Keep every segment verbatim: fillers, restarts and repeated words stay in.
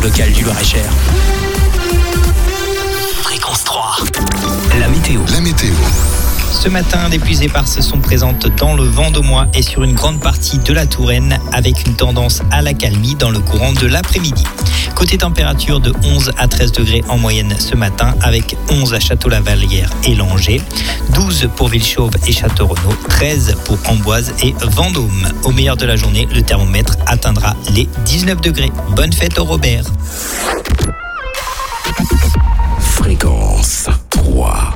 locale du Loir-et-Cher. Fréquence trois. La météo. La météo. Ce matin, des pluies éparses sont présentes dans le Vendômois et sur une grande partie de la Touraine, avec une tendance à l'accalmie dans le courant de l'après-midi. Côté température, de onze à treize degrés en moyenne ce matin, avec onze à Château-Lavalière et Langeais, douze pour Villechauve et Château-Renaud, treize pour Amboise et Vendôme. Au meilleur de la journée, le thermomètre atteindra les dix-neuf degrés. Bonne fête au Robert. Fréquence trois.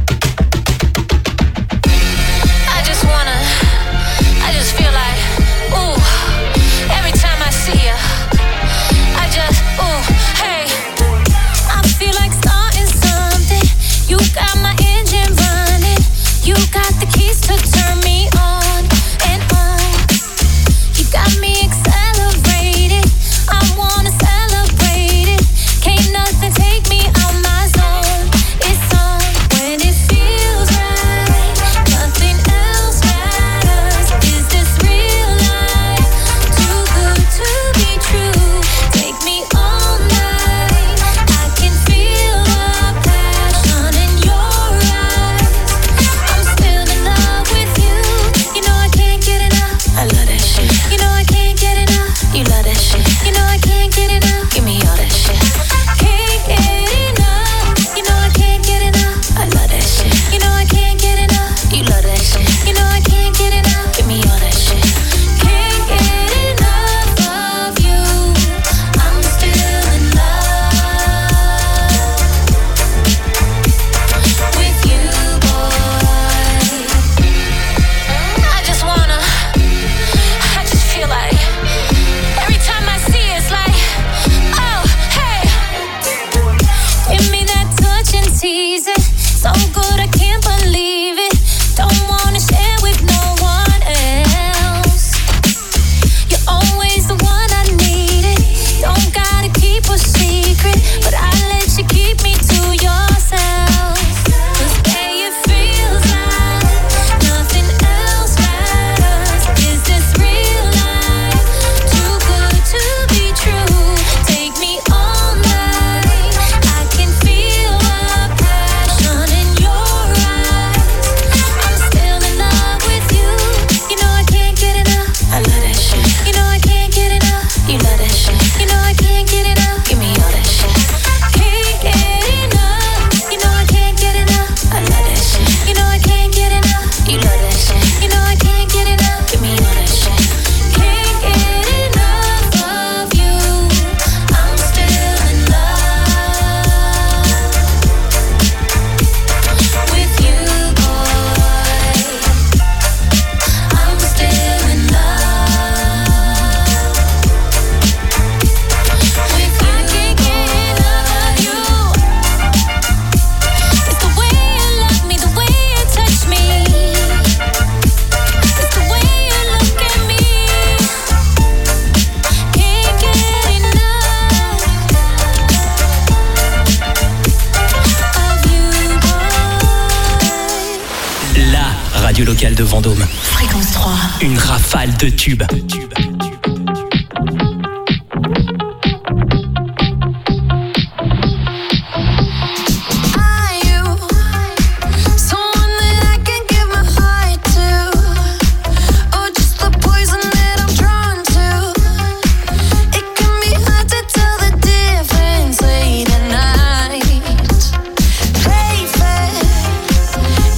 Locale de Vendôme. Fréquence trois. Une rafale de tubes.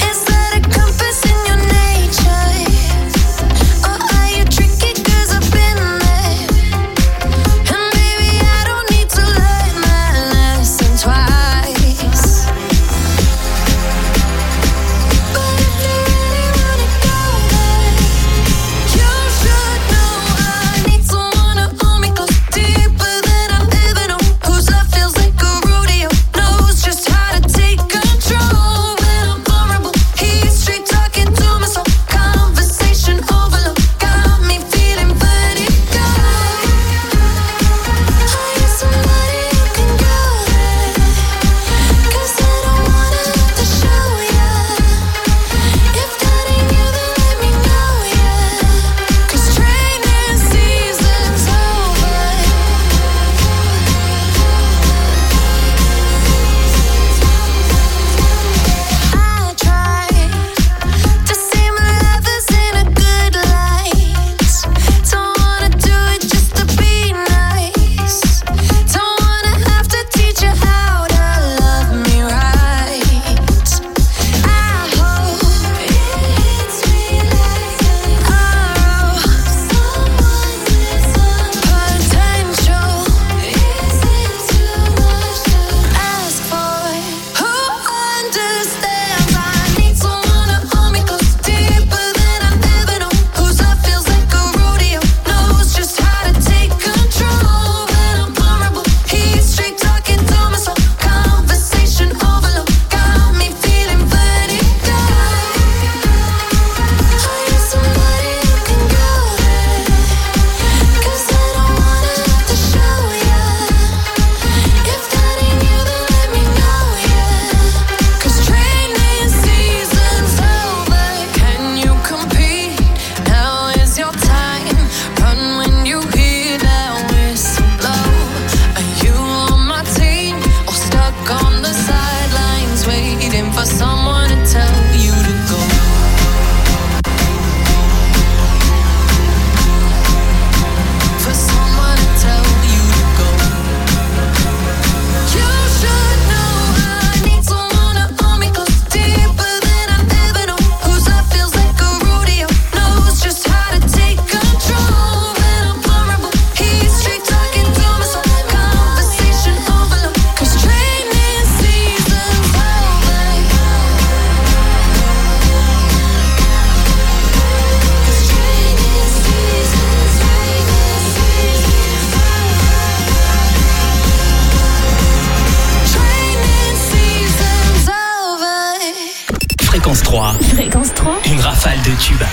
Tricky 'cause I've been Fréquence trois. Fréquence trois. Une rafale de tubes.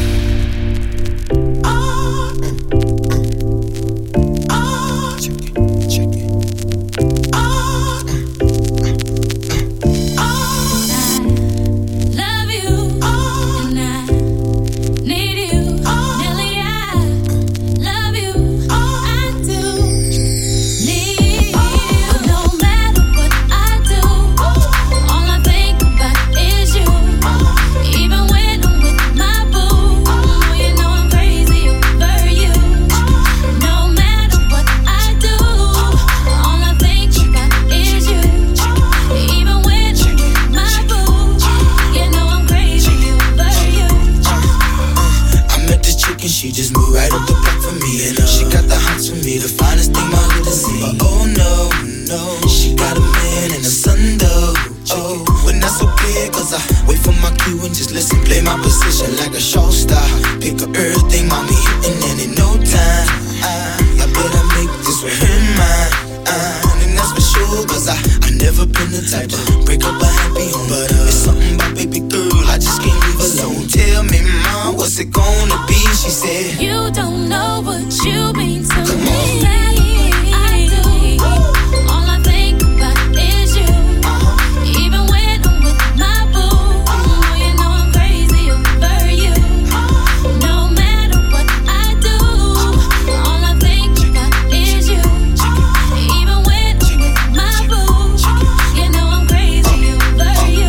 She just moved right up the block for me, and uh, she got the hots for me, the finest thing my hood has seen. But oh no, no, she got a man and a son though. Oh, but that's okay, cause I wait for my cue and just listen, play my position like a show star. Pick up everything, mommy, hitting, and in no time, I, I bet I make this with her mine. Uh, and that's for sure, cause I, I never been the type to break up a happy home. But uh, it's something about baby girl, I just can't leave alone. Tell me, mom, what's it gonna be? She said, you don't know what you mean to Come me. on. I do. All I think about is you. Uh-huh. Even when I'm with my boo, oh, you know I'm crazy over you. No matter what I do, all I think about is you. Even when I'm with my boo, you know I'm crazy over you.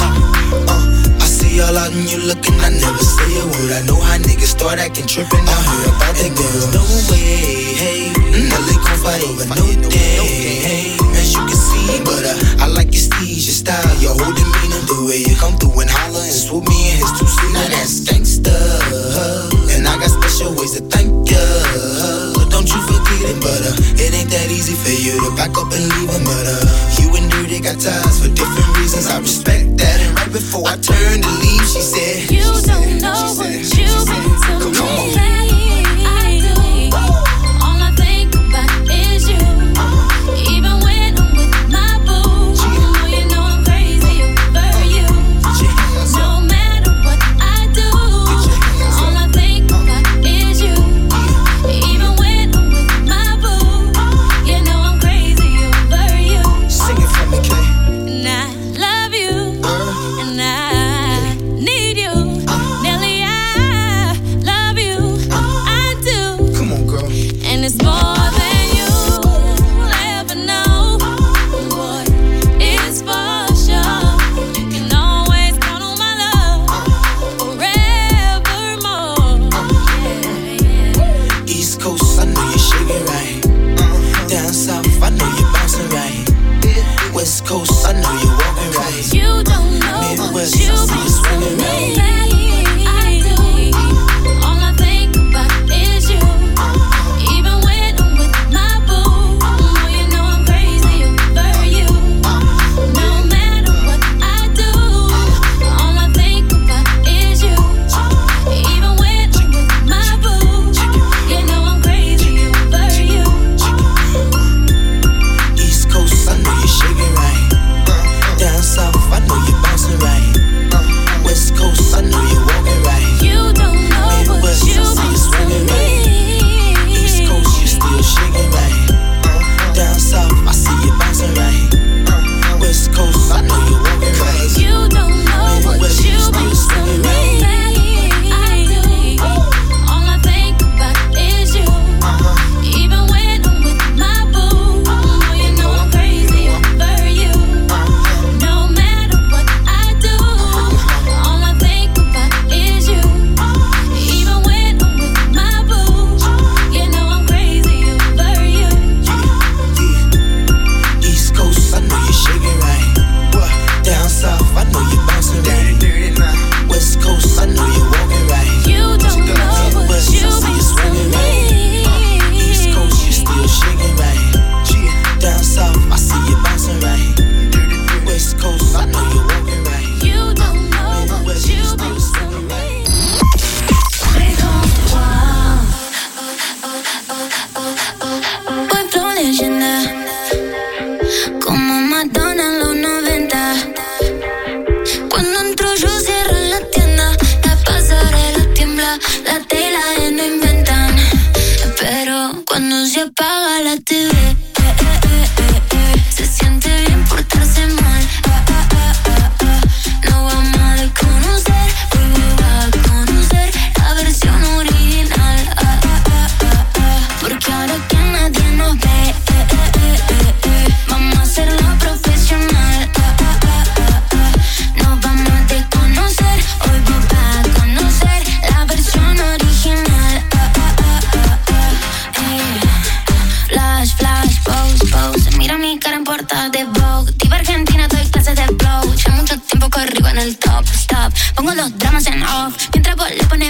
Uh, I see all out and you looking, I never say a word. I know how niggas start acting trippin'. I heard about that girl. No way, hey, now they gon' fight over no day, hey. As you can see, but uh, I like your steez, your style, your whole demeanor, the way you come through and holler and swoop me in his two seat. Now that's gangsta, and I got special ways to thank ya. Don't you forget it, but uh, it ain't that easy for you to back up and leave him. But uh, you and Dirty got ties for different reasons. I respect that. And right before I turned to leave, she said, you she don't said, know she what said, you she said, mean to come, come on. me. I do. All I think about is you. Even when I'm with my boo, oh, you know I'm crazy over you. No matter what I do, all I think about is you. Even when I'm with my boo, you know I'm crazy over you. Sing it for me, Kay. And I love you, and I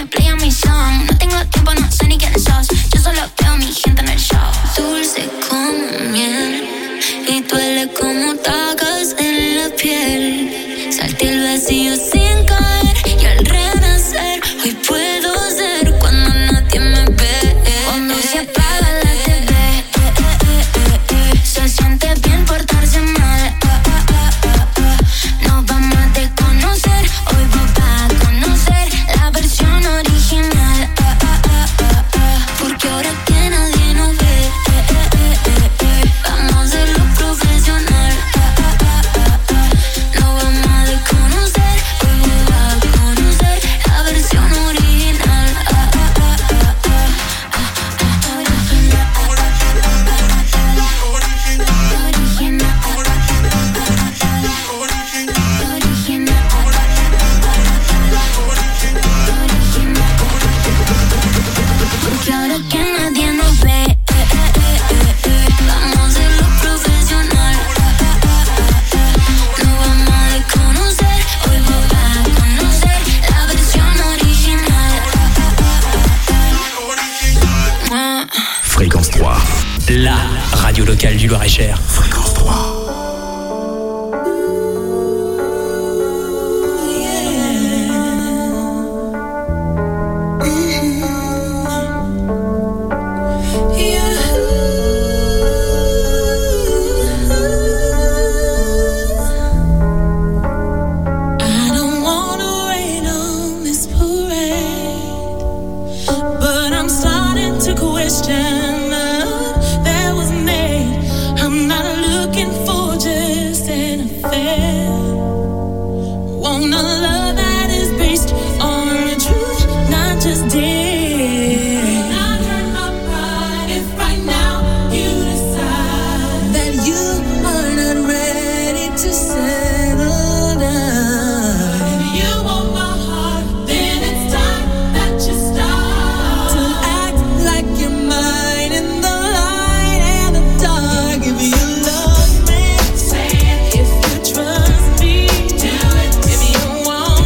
play a mi song. No tengo tiempo, no sé ni quiénes sos. Yo solo veo a mi gente en el show. Dulce como miel y duele como tacas en la piel. Salté el vacío sin caer y al renacer hoy puedo ser cuando nadie me ve. Cuando se apaga la T V, eh, eh, eh, eh, se siente bien portarse mal. Ah, ah, ah, ah, ah. Nos vamos a desconocer, hoy va a conocer la versión original. Ah, ah, ah, ah, ah. Porque ahora que nadie nos ve, eh, eh, eh, eh, eh. Vamos a hacerlo profesional. Ah, ah, ah, ah, ah. Nos vamos a desconocer, hoy va a conocer la versión original. Ah, ah, ah, ah, ah. Porque ahora que nadie nos ve, eh, eh, eh, eh, eh. Vamos a hacerlo profesional. Ah, ah, ah, ah, ah. Nos vamos a desconocer, hoy va a conocer la versión original. Ah, ah, ah, ah, ah. Fréquence trois. La radio locale du Loir-et-Cher. Fréquence trois. I don't wanna rain on this parade, but I'm starting to question love that was made. I'm not looking for just an affair. Want a love that is based on the truth, not just dare. Not hurt my pride if right now you decide that you are not ready to settle down. If you want my heart, then it's time that you start to act like you're mine in the light and the dark. If you love me, say it. If you trust me, do it. If you want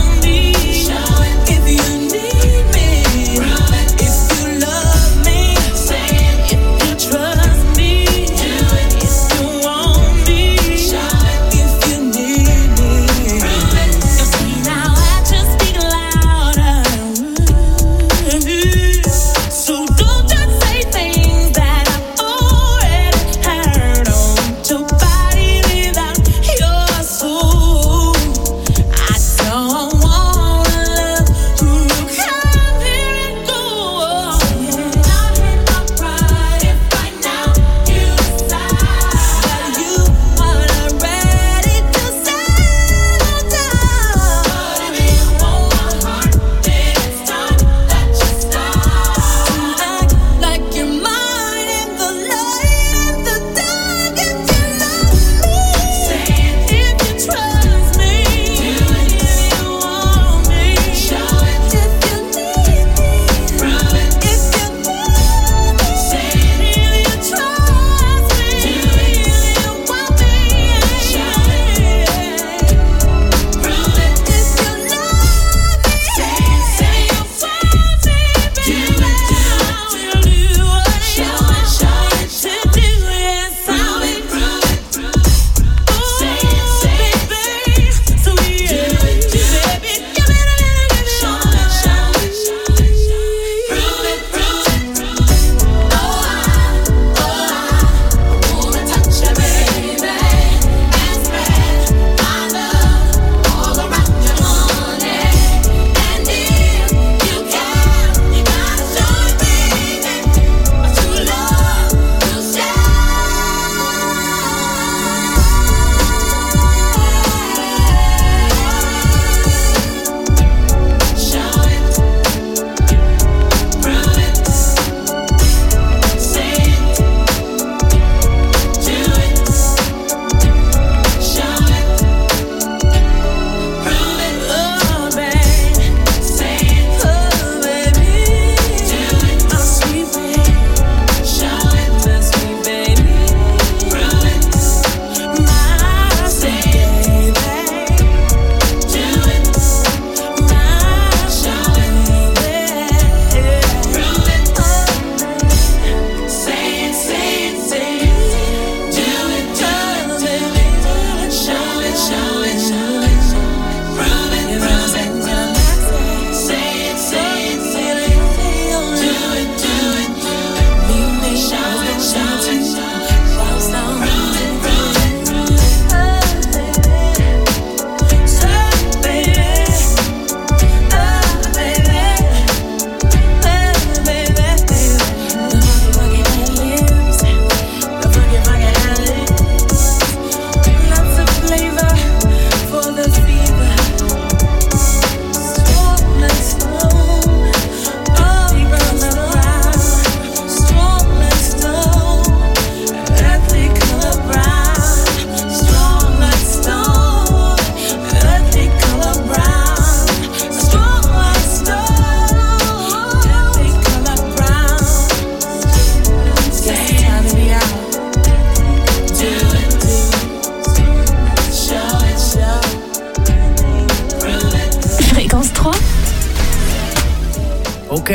Ok.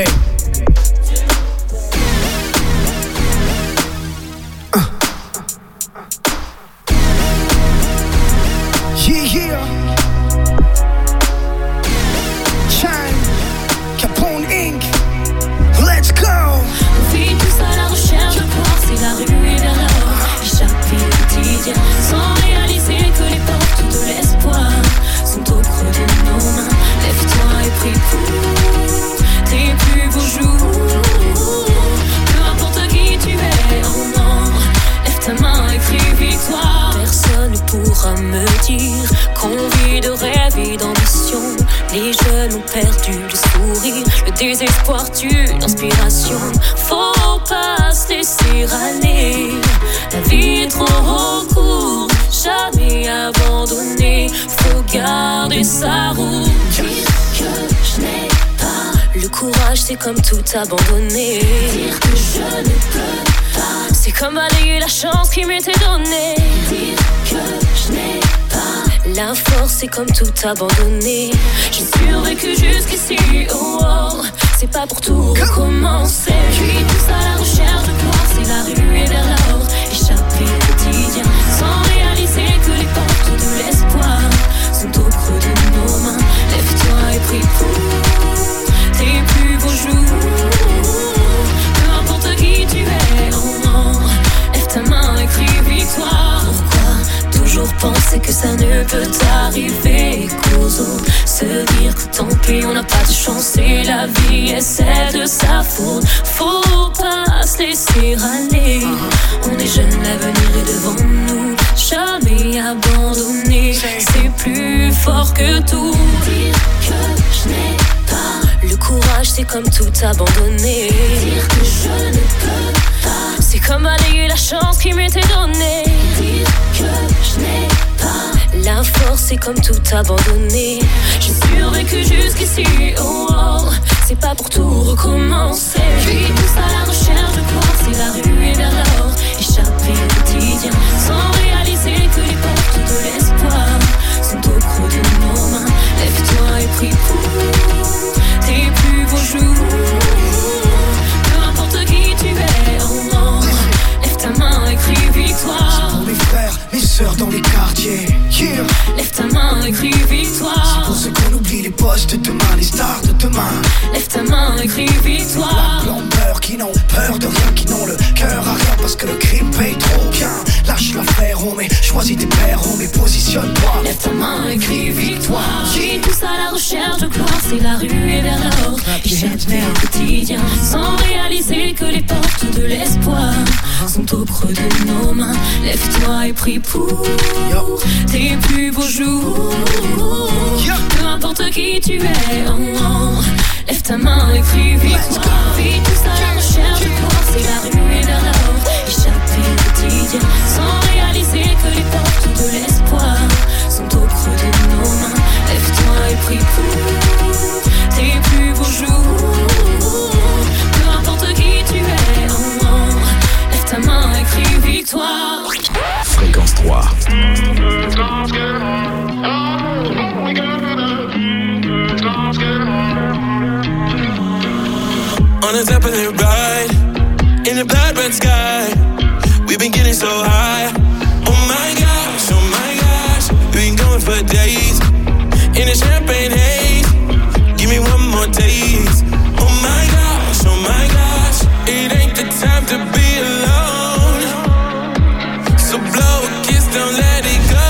Uh. Yeah, yeah. Chime, Capone Incorporated. Let's go. On vit tous à la recherche de pouvoir, c'est la rue et vers l'or. Échapper au quotidien, sans réaliser que les portes de l'espoir sont au creux de nos mains. Lève-toi et prie pour tes plus beaux jours. Peu importe qui tu es, en ombre, lève ta main et crie victoire. Personne ne pourra me dire qu'on vit de rêve et d'ambition. Les jeunes ont perdu le sourire, le désespoir tue l'inspiration. Faut pas se laisser aller, la vie est trop courte, jamais abandonner. Faut garder sa route. Dire que je n'ai pas le courage, c'est comme tout abandonner. Dire que je ne peux pas, c'est comme balayer la chance qui m'était donnée. Dire que je n'ai pas la force, c'est comme tout abandonner. J'ai survécu jusqu'ici, oh, oh. C'est pas pour tout recommencer. Puis tous à la recherche de gloire, c'est la rue et vers l'or. Échapper au quotidien, sans réaliser que les portes de l'espoir sont au creux de nos mains. Lève-toi et prie pour tes plus beaux jours. Peu importe qui tu es, oh non, lève ta main et crie victoire. Pourquoi toujours penser que ça ne peut t'arriver? Qu'aux se dire que tant pis, on n'a pas de chance et la vie est celle de sa faute. Faut pas se laisser aller, on est jeune, l'avenir est devant nous. Jamais abandonner, c'est plus fort que tout. Dire que je n'ai pas le courage, c'est comme tout abandonner. Dire que je ne peux pas, c'est comme balayer la chance qui m'était donnée. Dire que je n'ai pas la force, c'est comme tout abandonner. J'ai survécu jusqu'ici, oh, oh. C'est pas pour tout recommencer. Puis tous à la recherche de gloire, c'est la rue et vers l'or. Échapper au quotidien, sans réaliser que les portes de l'espoir sont au creux de nos mains. Lève-toi et prie pour tes plus beaux jours. Peu importe qui tu es, oh non, lève ta main et crie victoire. C'est pour mes frères, mes sœurs dans les quartiers. Yeah. Lève ta main et crie victoire. C'est pour ceux qu'on oublie les boss de demain, les stars de demain. Lève ta main et crie victoire. Blanc peur qui n'ont peur de rien, qui n'ont le cœur à rien parce que le crime paye trop bien. Lâche l'affaire, on met, choisis tes pères, on met, positionne-toi. Lève ta main et crie victoire. J'ai tous à la recherche de gloire, c'est la rue et vers l'or. Échapper au quotidien, sans réaliser que les portes de l'espoir sont au creux de nos mains. Lève-toi et prie pour tes plus beaux jours. Peu importe qui tu es, oh, oh. Lève ta main et crie victoire. Vis tous à la recherche de gloire, c'est la rue et vers l'or. Échapper au quotidien, sans réaliser que les portes de l'espoir sont au creux de nos mains. Lève-toi et prie pour tes plus beaux jours. Peu importe qui tu es, oh, oh. Lève ta main et crie victoire. Fréquence trois. On a Zeppelin ride, in a blood red sky. We've been getting so high. Oh my gosh, oh my gosh. We've been going for days, in a champagne haze. Give me one more taste. Oh my gosh, oh my gosh. It ain't the time to be alone. So blow a kiss, don't let it go.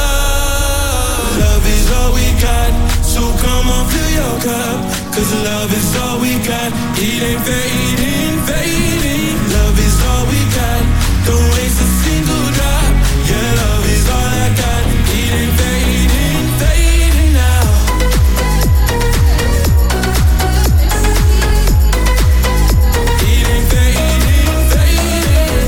Love is all we got, so come on, fill your cup. Cause love is all we got. It ain't fading, fading. Love is all we got. Don't waste a single drop. Yeah, love is all I got. It ain't fading, fading now. It ain't fading, fading.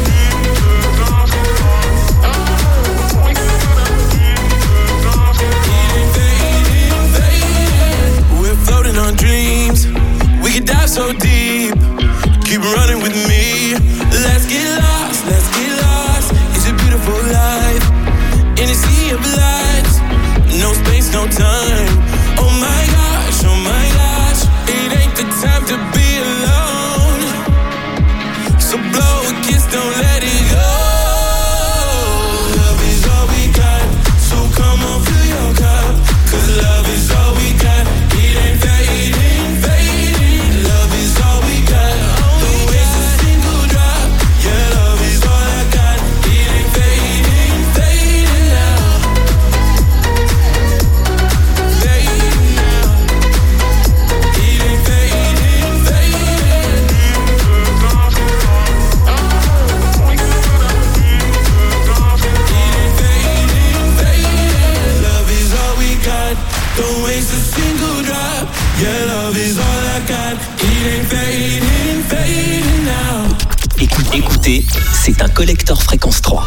It ain't fading, fading. We're floating on dreams. We could dive so deep. Keep running with me. Let's get lost, let's get lost. It's a beautiful life in a sea of lights. No space, no time. Oh my gosh, oh my gosh. It ain't the time to be Don't waste a single drop. Your love is all I got. It ain't fading, fading now. Écoutez, écoutez, c'est un collector fréquence trois.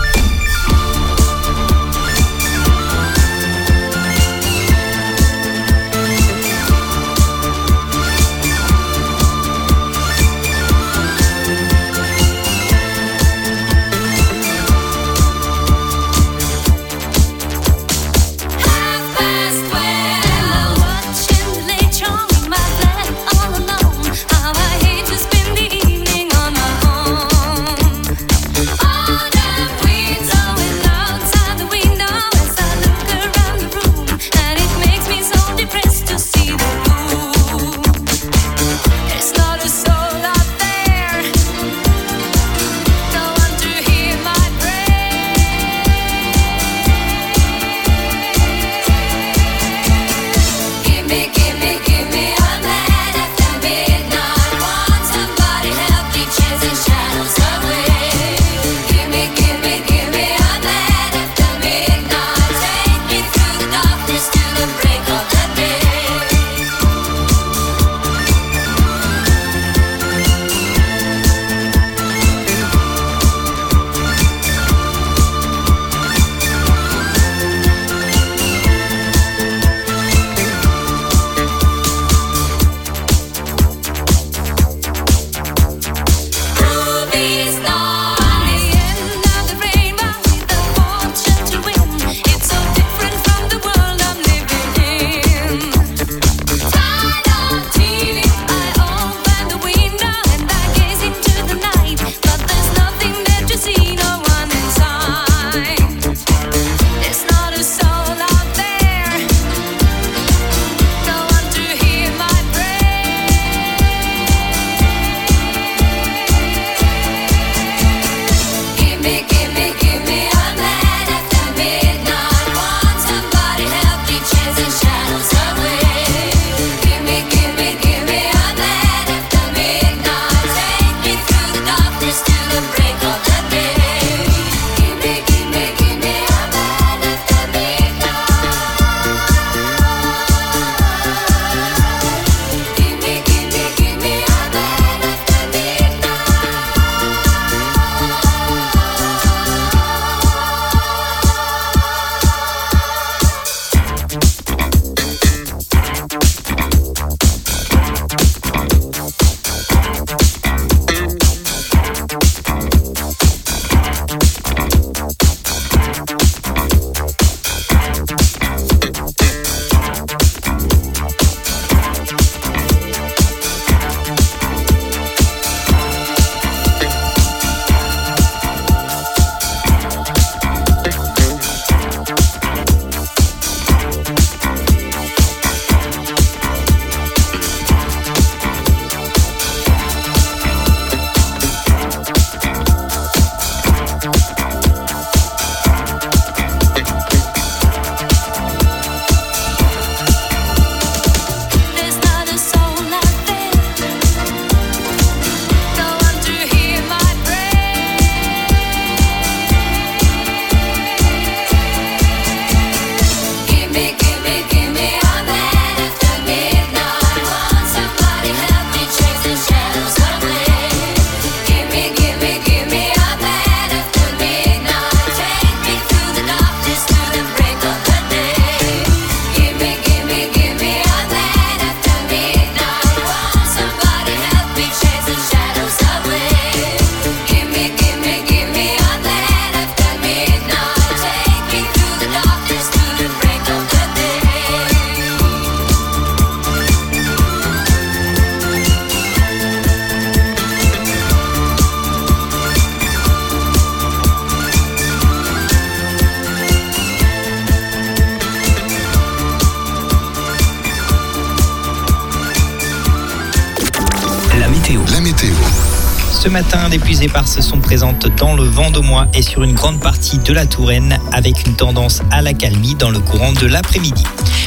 Ce matin, des pluies éparses sont présentes dans le Vendômois et sur une grande partie de la Touraine avec une tendance à l'accalmie dans le courant de l'après-midi.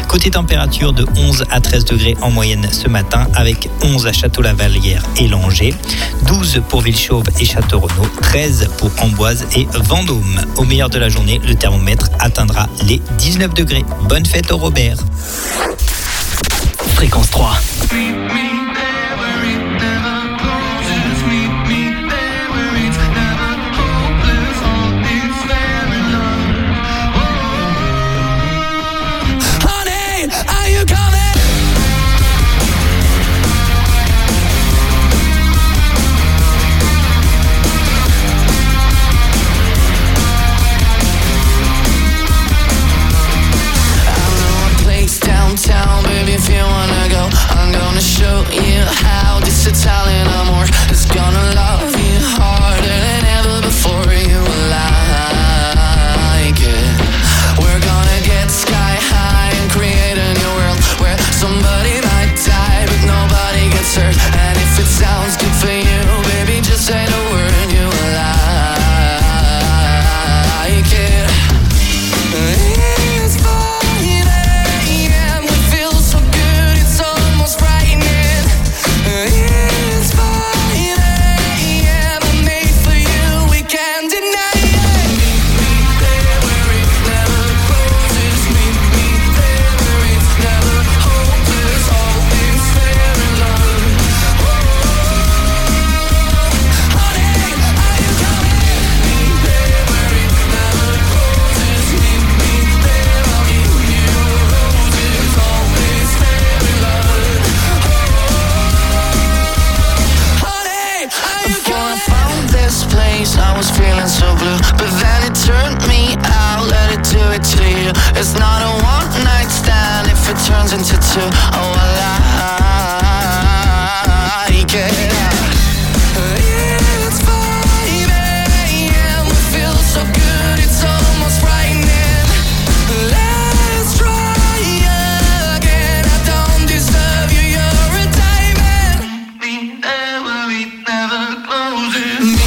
Côté température, de onze à treize degrés en moyenne ce matin, avec onze à Château-Lavalière et Langeais, douze pour Villechauve et Château-Renaud, treize pour Amboise et Vendôme. Au meilleur de la journée, le thermomètre atteindra les dix-neuf degrés. Bonne fête au Robert. Fréquence trois. Downtown, baby, if you wanna go, I'm gonna show you how this Italian amor is gonna love you harder than ever before. You like it. We're gonna get sky high and create a new world where somebody might die but nobody gets hurt. And if it sounds good for you, baby, just say the word. You like it. It's fine. I was feeling so blue, but then it turned me out. Let it do it to you. It's not a one night stand if it turns into two. Oh, I like it. It's five a.m. We feel so good, it's almost frightening. Let's try again. I don't deserve you, you're a diamond. Me there where it never closes. Me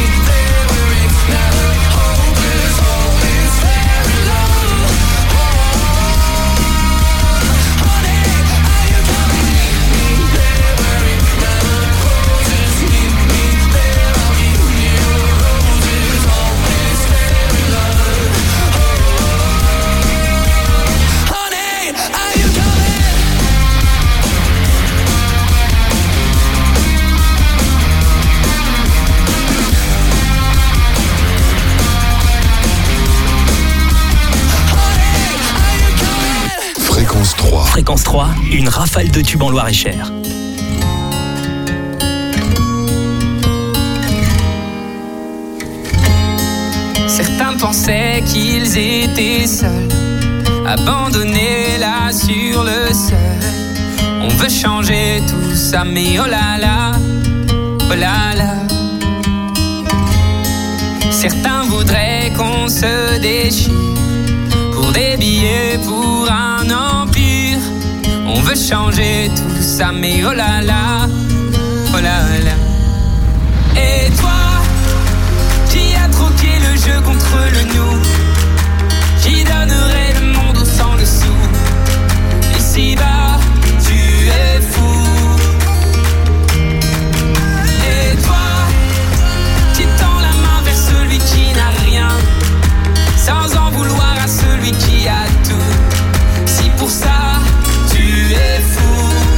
Fréquence trois, une rafale de tubes en Loir-et-Cher. Certains pensaient qu'ils étaient seuls, abandonnés là sur le seuil. On veut changer tout ça, mais oh là là, oh là là. Certains voudraient qu'on se déchire pour des billets, pour un empire. On veut changer tout ça, mais oh là là, oh là là. Et toi, qui a troqué le jeu contre le nous, qui donnerait le monde au sang le sou. Ici-bas, tu es fou. Et toi, qui tend la main vers celui qui n'a rien, sans en vouloir à celui qui a tout. Si pour ça tu es fou,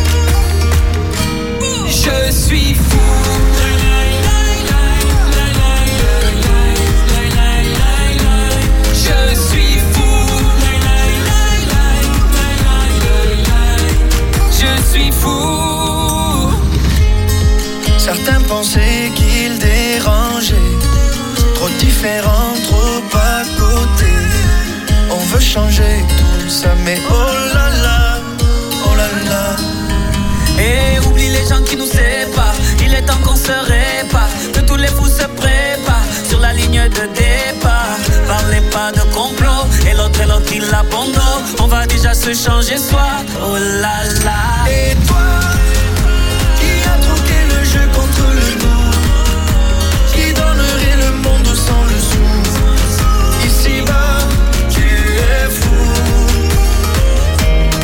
je suis fou. Je suis fou. Je suis fou. Certains pensaient qu'ils dérangeaient, trop différents, trop à côté. On veut changer tout ça, mais oh là là, oh là là. Et oublie les gens qui nous séparent. Il est temps qu'on se répare, que tous les fous se préparent sur la ligne de départ. Parlez pas de complot, et l'autre et l'autre il abandonne. On va déjà se changer soi, oh là là. Et toi, qui a troqué le jeu contre le nous, qui donnerait le monde sans le sou. Ici-bas, tu es fou.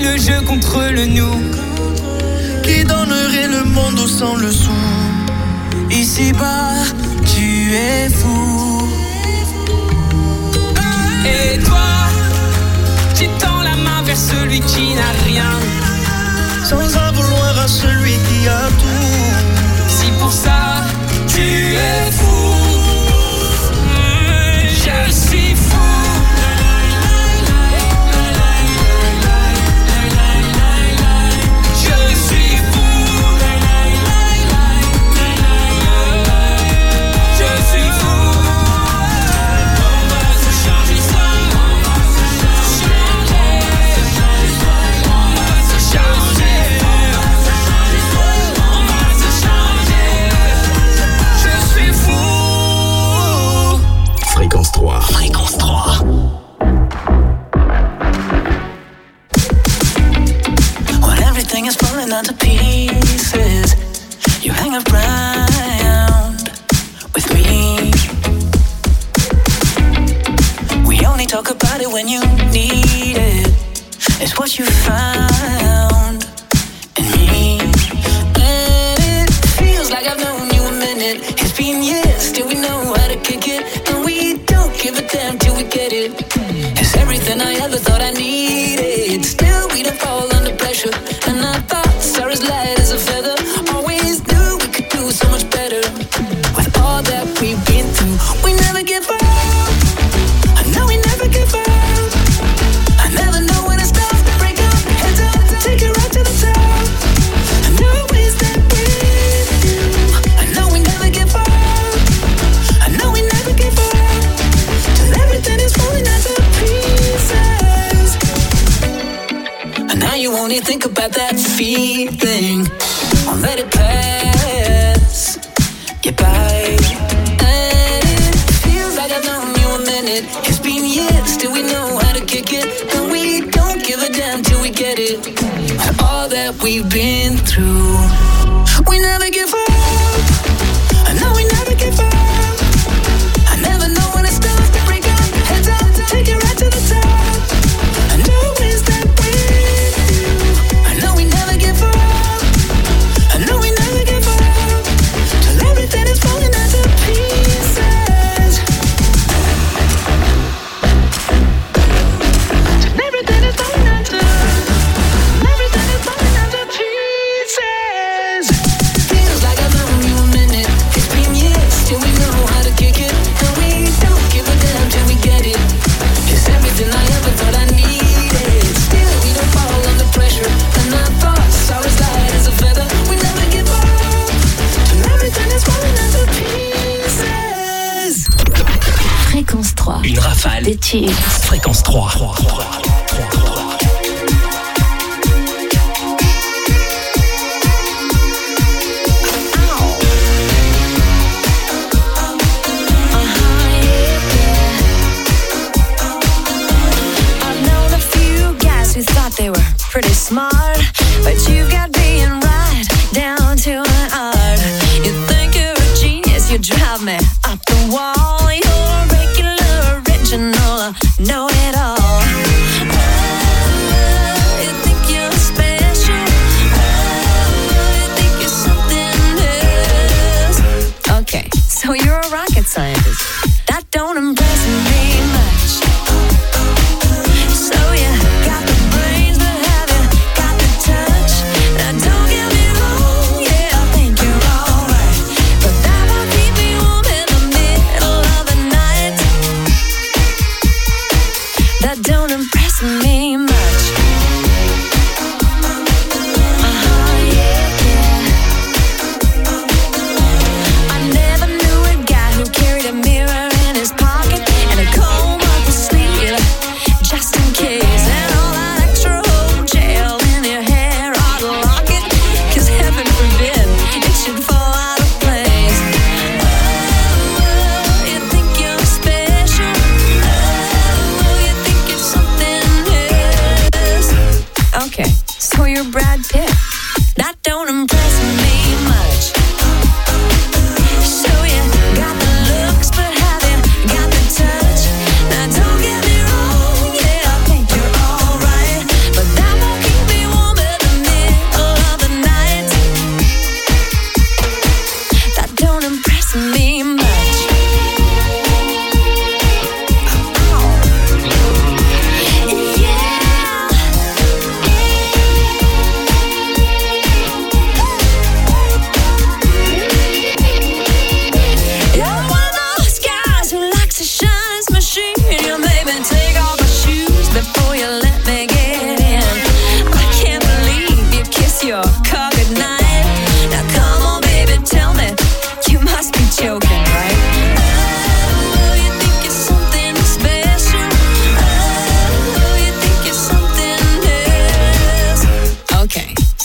le jeu contre le nous. Qui donnerait le monde sans le sou? Ici-bas, tu es fou. Et toi, tu tends la main vers celui qui n'a rien, sans en vouloir à celui qui a tout. Si pour ça, tu es fou. Je suis fou. Fréquence trois. Fréquence trois. When everything is falling into pieces, you hang around with me. We only talk about it when you need it. It's what you found in me. And it feels like I've known you a minute. It's been years, still we know how to kick it. And we don't give a damn till we get it. It's everything I ever thought I needed. Still we don't fall under pressure. And I thought stars light as a feather. Always knew we could do so much better. With all that we've been through, we never give up. I know we never give up. I never know when it's time to break up. Heads up, take it right to the top. I know it's that with you. I know we never give up. I know we never give up. Till everything is falling into pieces. And now you only think about that feeling. Won't let it pass you by. And it feels like I've known you a minute. It's been years, still we know how to kick it. And we don't give a damn till we get it. All that we've been through, we never give up. I know we never give up. I never know when it's time to break up. Heads up, take it right to the top. I know it's that with you. I know we never give up. I know we never give up. Till everything is falling into pieces. Till everything is falling into. Everything is falling into pieces. Feels like I've known you a minute. It's been years, still we know how to kick it. And we don't give a damn till we get it. It's everything I ever thought I needed. Still we don't fall under pressure. And I thought stars light as a feather. We never give up. Till everything is falling into pieces. Fréquence trois. Une rafale. Des titres. Fréquence trois. I've known a few guys who thought they were pretty smart, but you've got being right down to an art. You think you're a genius, you drive me up the wall. You're a regular, original, know it all. Oh, you think you're special. Oh, you think you're something else. Okay, so you're a rocket scientist. That don't impress me much. So you got the brains, but have you got the touch? Now don't get me wrong, yeah, I think you're alright, but that won't keep me warm in the middle of the night.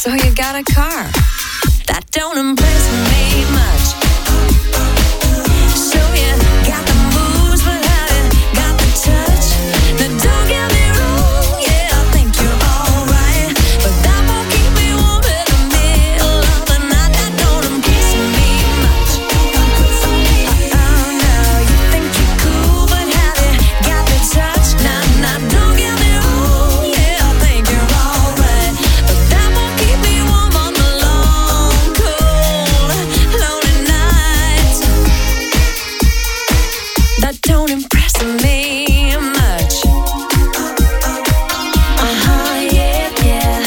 so you got a car. That don't impress me much. So you got the moves, but how you got the touch? Now don't get me wrong, yeah, I think you're alright, but that won't keep me warm in the middle of the night. That don't impress me much. Oh no, you think you're cool, but how you got the touch? Nah, nah, don't get me wrong, yeah, I think you're alright, but that won't keep me warm on the long, cold, lonely nights. That don't impress me much. Uh-huh, yeah, yeah.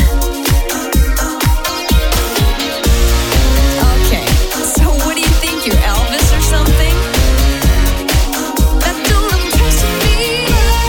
Okay, so what do you think, you're Elvis or something? That don't impress me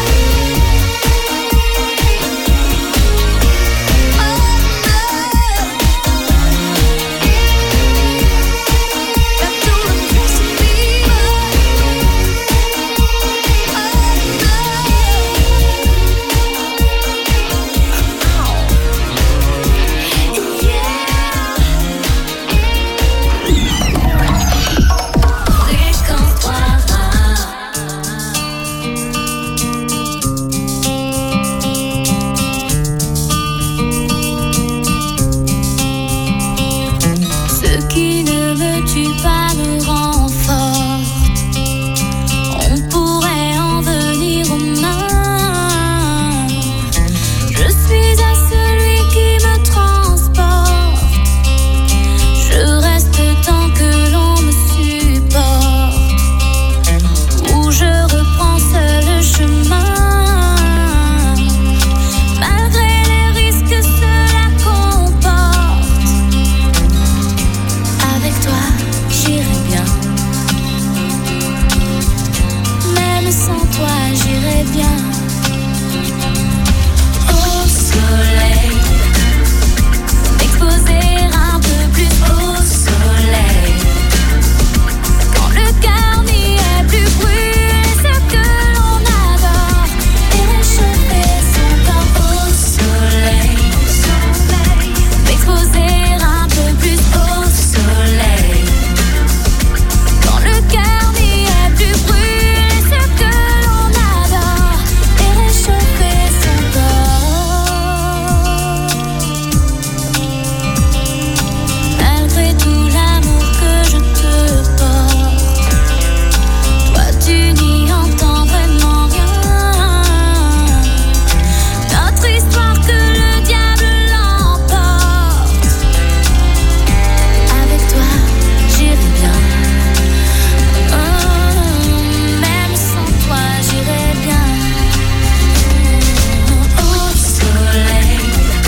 Ce qui ne me tue pas me rend forte. On pourrait en venir aux mains. Je suis à celui qui me transporte. Je reste tant que l'on me supporte. Où je reprends seul le chemin. Malgré les risques que cela comporte. Avec toi, j'irai bien. Même sans toi, j'irai bien. Au soleil, m'exposer un peu plus au soleil. Quand le cœur n'y est plus brûlé, ce que l'on adore, et réchauffer son corps au soleil. M'exposer un peu plus au soleil. Quand le cœur n'y est plus brûlé, ce que l'on adore, et réchauffer son corps. Malgré tout l'amour que je te porte, toi tu n'y entends vraiment rien. Notre histoire que le diable l'emporte. Avec toi, j'irai bien. Oh, même sans toi, j'irai bien. Au soleil,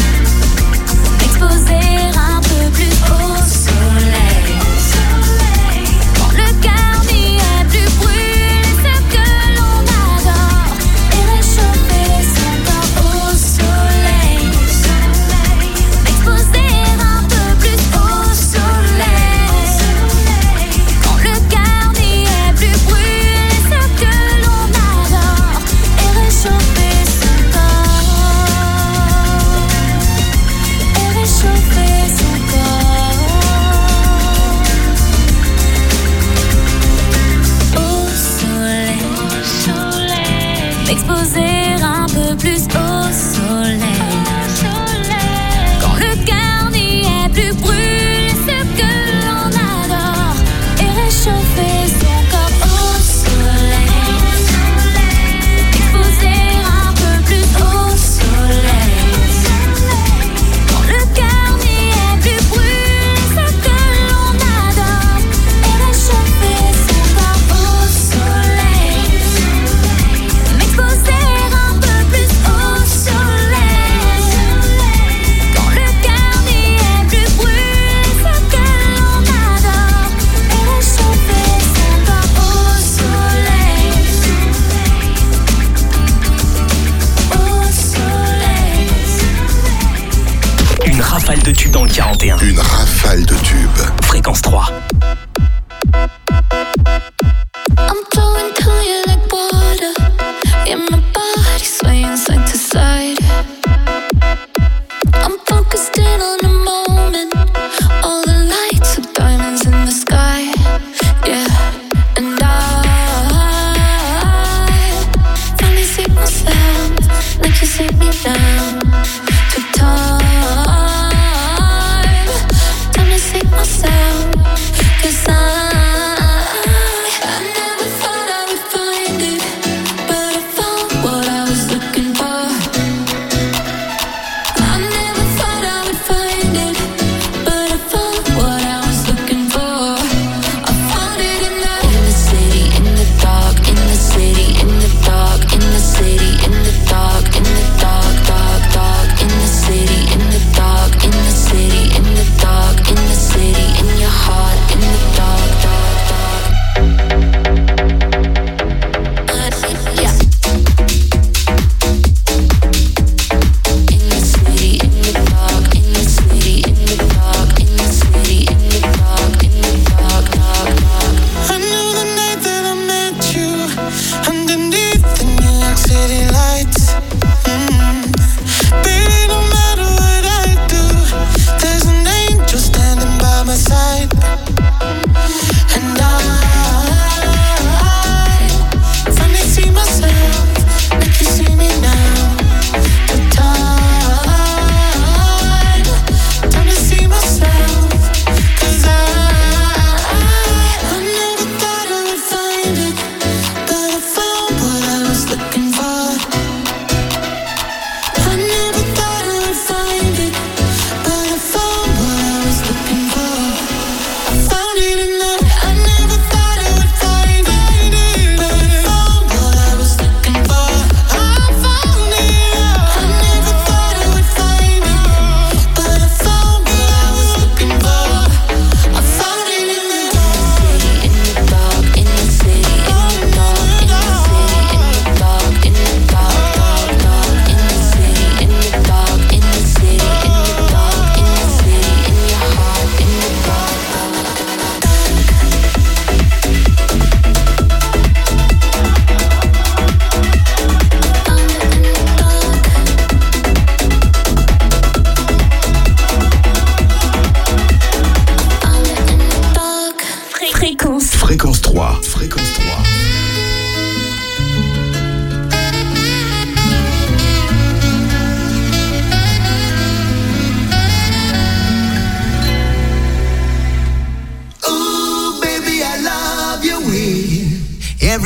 m'exposer un peu plus au soleil. Quand le cœur n'y est plus brûlé, ce que l'on adore, et réchauffer son corps au soleil. M'exposer un peu plus au soleil. Quand le cœur n'y est plus brûlé, ce que l'on adore, et réchauffer son corps. Et réchauffer son corps. Au soleil, m'exposer un peu plus au soleil. Quand le cœur n'y est plus brûlé, ce que l'on adore, et réchauffer son corps au soleil. M'exposer un peu plus au soleil. Quand le cœur n'y est plus brûlé, ce que l'on adore, et réchauffer son corps au soleil. M'exposer un peu plus au soleil. Quand le cœur n'y est plus brûlé, ce que l'on adore, et réchauffer son corps au soleil. Au soleil. Une rafale de tubes dans le quarante et un. Une rafale de tubes. Fréquence trois. I'm flowing to you like water. Yeah, my body swaying side to side. I'm focused in on the moment.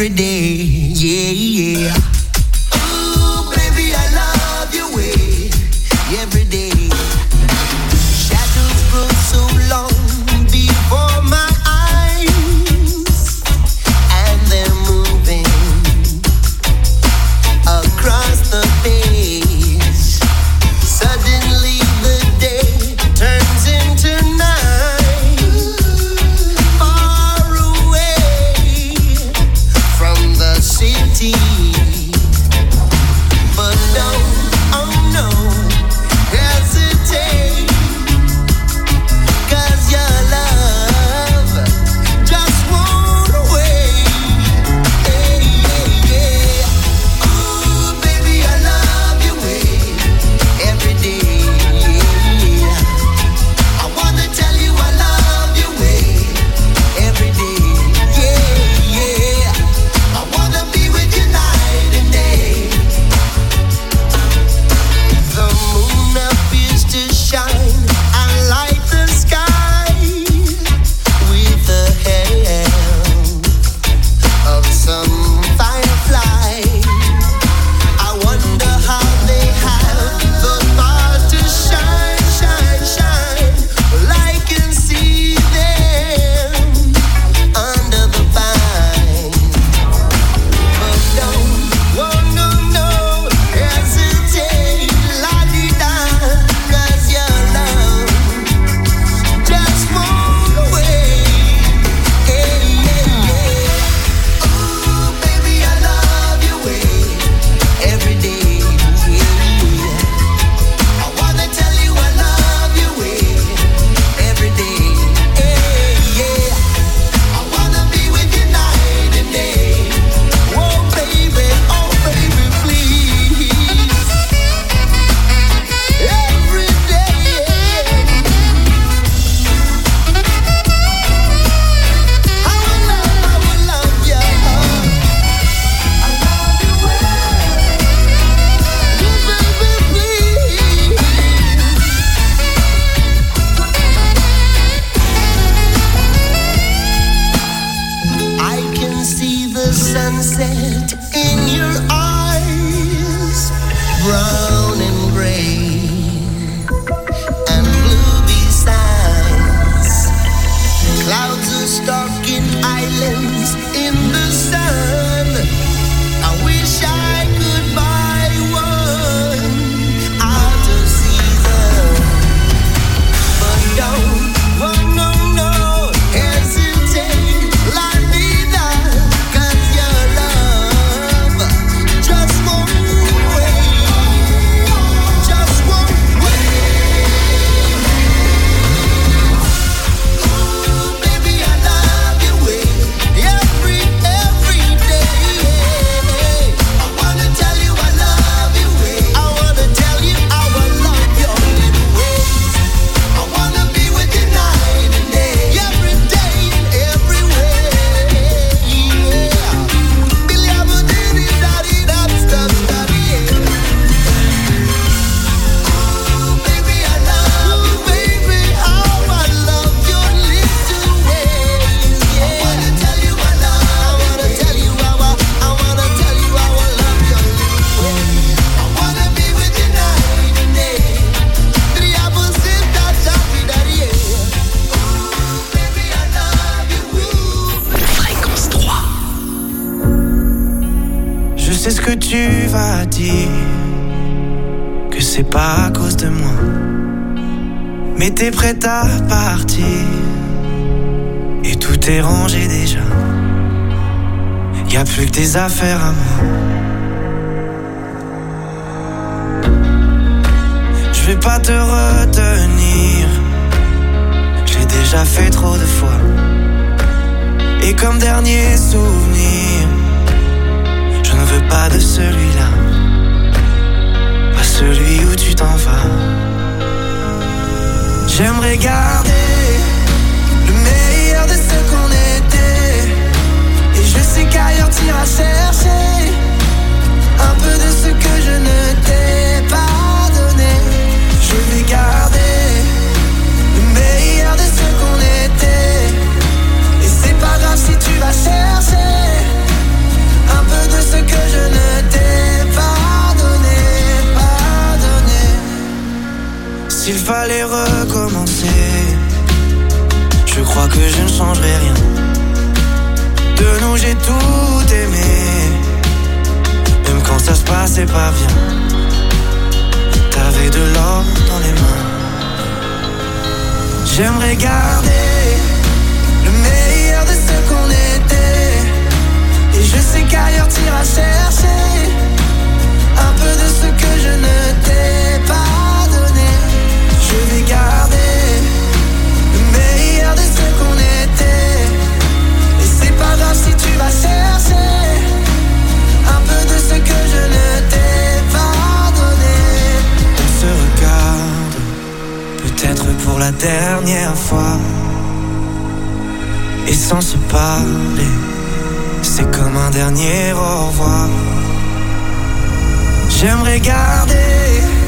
every day. Yeah, yeah. Ooh, baby, I love your way every day. Shadows grow so long before my eyes, and they're moving across the page. Suddenly the day turns into night, far away from the city. But don't, oh no, hesitate, 'cause your love just won't wait. Hey, yeah, yeah. Ooh, baby, I love your way every day. I wanna tell you I love your way every day. Yeah, yeah. I wanna be with you night and day. The moon appears to shine and light the sky with the help of some firefly. I wonder how they have the power to shine, shine, shine. Well, I can see them under the vine. But don't, oh no, no, hesitate, la-di-da, 'cause your love just won't wait. Hey, yeah, yeah. Ooh, baby, I love your way every day. I wanna tell you I love your way every day. Hey, yeah. I wanna be with you night and day. Oh, baby, oh, baby, please. Every day. I will love, I will love you. I love you well. Baby, please. I can see the sunset in your eyes, brown and gray and blue besides. Clouds are stalking islands in the sun. I wish I could buy one out of season. But don't, oh no, no, hesitate, la-di-da, 'cause your love just won't wait, just won't wait. Ooh, baby, I love your way every, every day. I wanna tell you I love your way. I wanna tell you how I love your little ways. I wanna be with you night and day, every day and everywhere. Yeah. Billy, I'm a diddy, daddy, that stuff, daddy, yeah. Ooh, baby, I love you, baby, how I love your little ways. Yeah. I wanna tell you I love. I wanna tell you how I. I wanna tell you how I love your little ways. I wanna be with you night and day. Three apples in that daddy, daddy, yeah. Ooh, baby, I love you. Fréquence trois. Je sais ce que tu vas dire, que c'est pas à cause de moi. Mais t'es prête à partir, et tout est rangé déjà. Y a plus que tes affaires à moi. Je vais pas te retenir, j'ai déjà fait trop de fois. Et comme dernier souvenir, je ne veux pas de celui-là, pas celui où tu t'en vas. J'aimerais garder le meilleur de ce qu'on était, et je sais qu'ailleurs t'iras chercher un peu de ce que je ne t'ai pas donné. Je vais garder le meilleur de ce qu'on était, et c'est pas grave si tu vas chercher S'il fallait recommencer, je crois que je ne changerai rien. De nous j'ai tout aimé, même quand ça se passait pas bien. T'avais de l'or dans les mains. J'aimerais garder le meilleur de ce qu'on était. Et je sais qu'ailleurs t'iras chercher un peu de ce que je ne t'ai pas donné. Je vais garder le meilleur de ce qu'on était. Et c'est pas grave si tu vas chercher un peu de ce que je ne t'ai pas donné. On se regarde, peut-être pour la dernière fois. Et sans se parler, c'est comme un dernier au revoir. J'aimerais garder